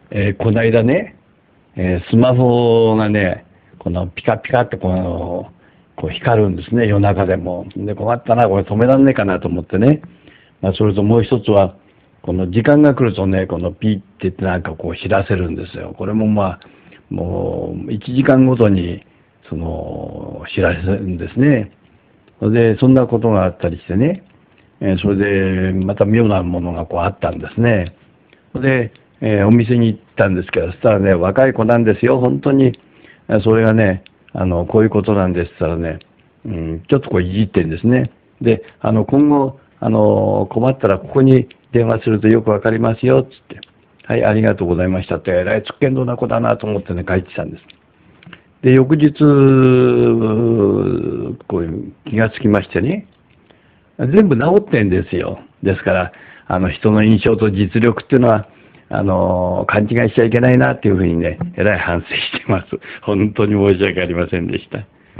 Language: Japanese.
この間ね、スマホがね、このピカピカってこう光るんですね、夜中でも。で、困ったな、これ止めらんねえかなと思ってね。まあ、それともう一つは、この時間が来るとね、このピッてってなんかこう知らせるんですよ。これもまあ、もう1時間ごとに、知らせるんですね。で、そんなことがあったりしてね、それでまた妙なものがこうあったんですね。で、お店に行ったんですけど、そしたらね、若い子なんですよ、本当に。それがね、こういうことなんですって言ったらね、ちょっとこういじってんですね。で、今後、困ったらここに電話するとよくわかりますよ、つって。はい、ありがとうございましたって、えらいつっけんどな子だなと思ってね、帰ってきたんです。で、翌日、こういう気がつきましてね、全部治ってんですよ。ですから、人の印象と実力っていうのは、勘違いしちゃいけないなっていうふうにね、えらい反省してます。本当に申し訳ありませんでした。